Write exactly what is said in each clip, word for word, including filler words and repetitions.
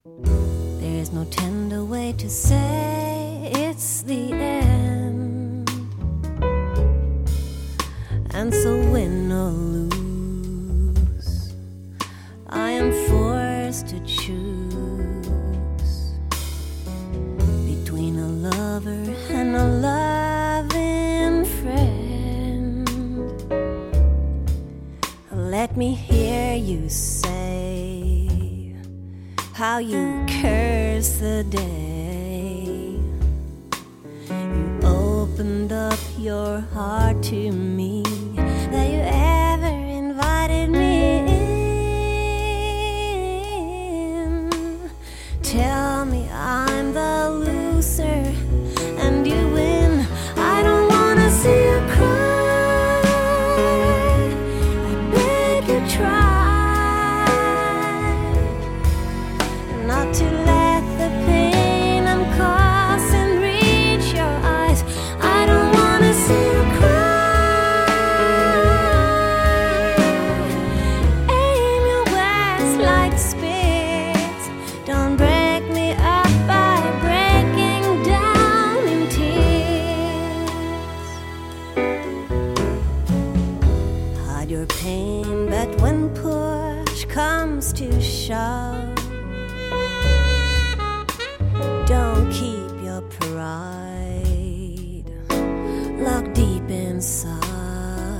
There's no tender way to say it's the end. And so win or lose, I am forced to choose between a lover and a loving friend. Let me hear you say how you curse the day you opened up your heart to me, that you ever invited me in. Tell me I'm the loser and you win. I don't wanna see you cry, I beg you try not to let the pain I'm causing reach your eyes. I don't wanna see you cry. Aim your words like spears. Don't break me up by breaking down in tears. Hide your pain, but when push comes to shove, don't keep your pride locked deep inside.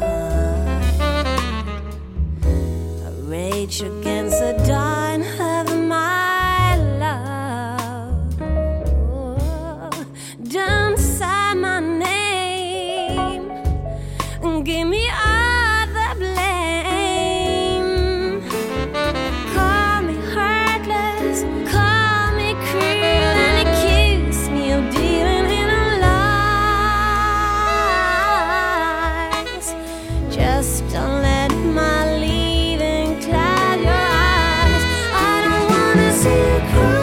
A rage against the dawn of my love. Oh, don't sign my name and give me all the blame. Call me heartless, call me cruel, and accuse me of dealing in lies. Just don't let my leaving cloud your eyes. I don't wanna see you cry.